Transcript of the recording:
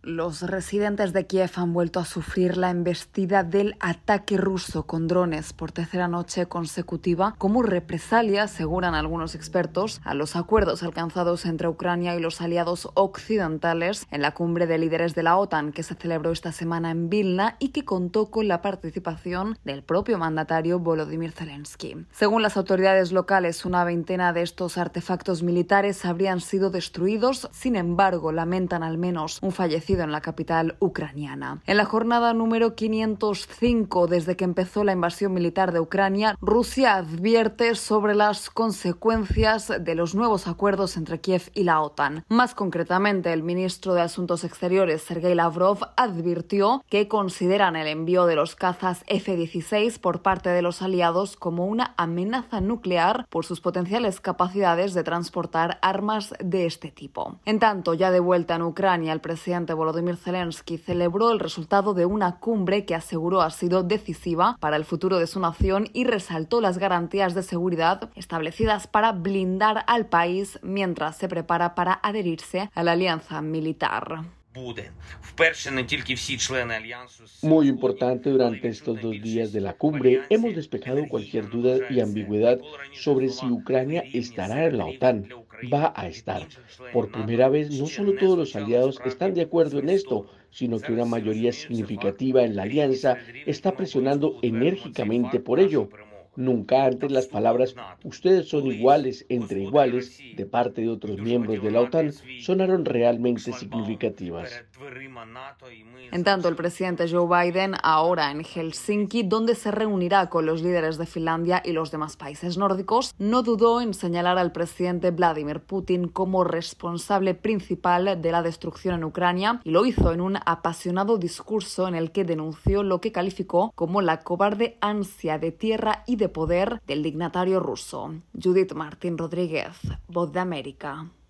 Los residentes de Kiev han vuelto a sufrir la embestida del ataque ruso con drones por tercera noche consecutiva como represalia, aseguran algunos expertos, a los acuerdos alcanzados entre Ucrania y los aliados occidentales en la cumbre de líderes de la OTAN que se celebró esta semana en Vilna y que contó con la participación del propio mandatario Volodymyr Zelensky. Según las autoridades locales, una veintena de estos artefactos militares habrían sido destruidos, sin embargo, lamentan al menos un fallecido en la capital ucraniana. En la jornada número 505 desde que empezó la invasión militar de Ucrania, Rusia advierte sobre las consecuencias de los nuevos acuerdos entre Kiev y la OTAN. Más concretamente, el ministro de Asuntos Exteriores, Sergei Lavrov, advirtió que consideran el envío de los cazas F-16 por parte de los aliados como una amenaza nuclear por sus potenciales capacidades de transportar armas de este tipo. En tanto, ya de vuelta en Ucrania, el presidente Volodymyr Zelensky celebró el resultado de una cumbre que aseguró ha sido decisiva para el futuro de su nación y resaltó las garantías de seguridad establecidas para blindar al país mientras se prepara para adherirse a la alianza militar. Muy importante, durante estos 2 días de la cumbre hemos despejado cualquier duda y ambigüedad sobre si Ucrania estará en la OTAN. Va a estar. Por primera vez, no solo todos los aliados están de acuerdo en esto, sino que una mayoría significativa en la alianza está presionando enérgicamente por ello. Nunca antes las palabras "ustedes son iguales entre iguales" de parte de otros miembros de la OTAN sonaron realmente significativas. En tanto, el presidente Joe Biden, ahora en Helsinki, donde se reunirá con los líderes de Finlandia y los demás países nórdicos, no dudó en señalar al presidente Vladimir Putin como responsable principal de la destrucción en Ucrania y lo hizo en un apasionado discurso en el que denunció lo que calificó como la cobarde ansia de tierra y de poder del dignatario ruso. Judith Martín Rodríguez, Voz de América.